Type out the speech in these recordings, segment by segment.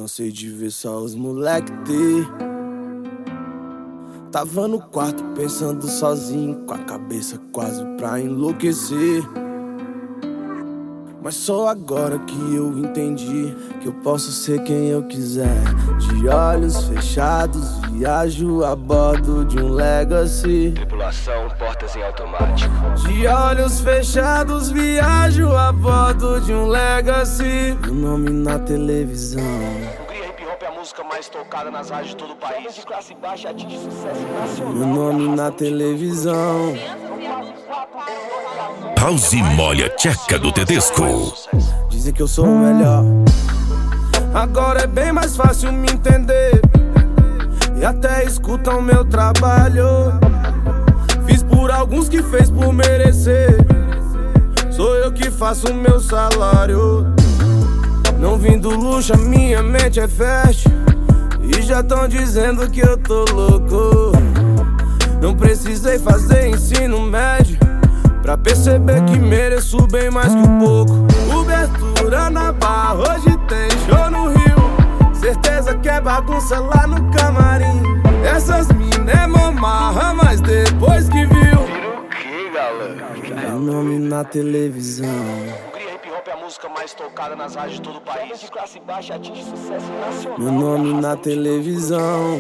Cansei de ver só os moleque ter. Tava no quarto pensando sozinho, com a cabeça quase pra enlouquecer. Mas só agora que eu entendi que eu posso ser quem eu quiser. De olhos fechados, viajo a bordo de um Legacy. Tripulação, portas em automático. De olhos fechados, viajo a bordo de um Legacy. Meu nome na televisão. Hungria Hip Hop é a música mais tocada nas rádios de todo o país. De classe baixa atinge sucesso nacional. Meu nome na televisão. House Molha Tcheca do Tedesco. Dizem que eu sou o melhor. Agora é bem mais fácil me entender. E até escutam meu trabalho. Fiz por alguns que fez por merecer. Sou eu que faço o meu salário. Não vim do luxo, a minha mente é fértil. E já tão dizendo que eu tô louco. Não precisei fazer ensino médio pra perceber que mereço bem mais que um pouco. Cobertura na barra, hoje tem show no Rio. Certeza que é bagunça lá no camarim. Essas mina é mamarra, mas depois que viu, Vira o que, galera? meu nome na televisão. Hungria Hip Hop é a música mais tocada nas rádios de todo o país. De classe baixa atinge sucesso nacional. Meu nome na televisão.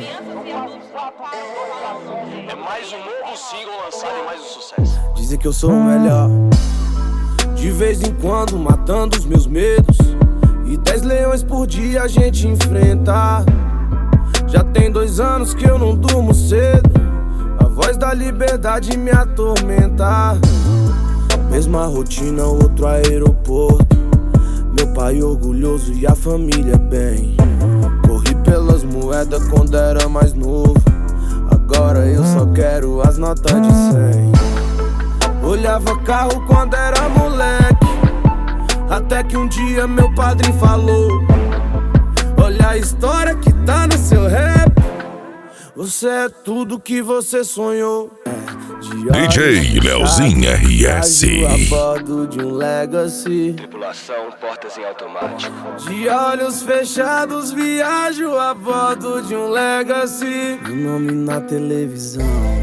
É mais um novo single lançado e mais um sucesso. Dizem que eu sou o melhor. De vez em quando matando os meus medos. E 10 leões por dia a gente enfrenta. Já tem 2 anos que eu não durmo cedo. A voz da liberdade me atormenta. Mesma rotina, outro aeroporto. Meu pai orgulhoso e a família bem. Corri pelas moedas quando era mais novo. Agora eu só quero as notas de 100. Olhava carro quando era moleque. Até que um dia meu padrinho falou: olha a história que tá no seu rap. Você é tudo que você sonhou. DJ Leozinho RS. A bordo de um Legacy. Tripulação, portas em automático. De olhos fechados, viajo a bordo de um Legacy. Meu nome na televisão.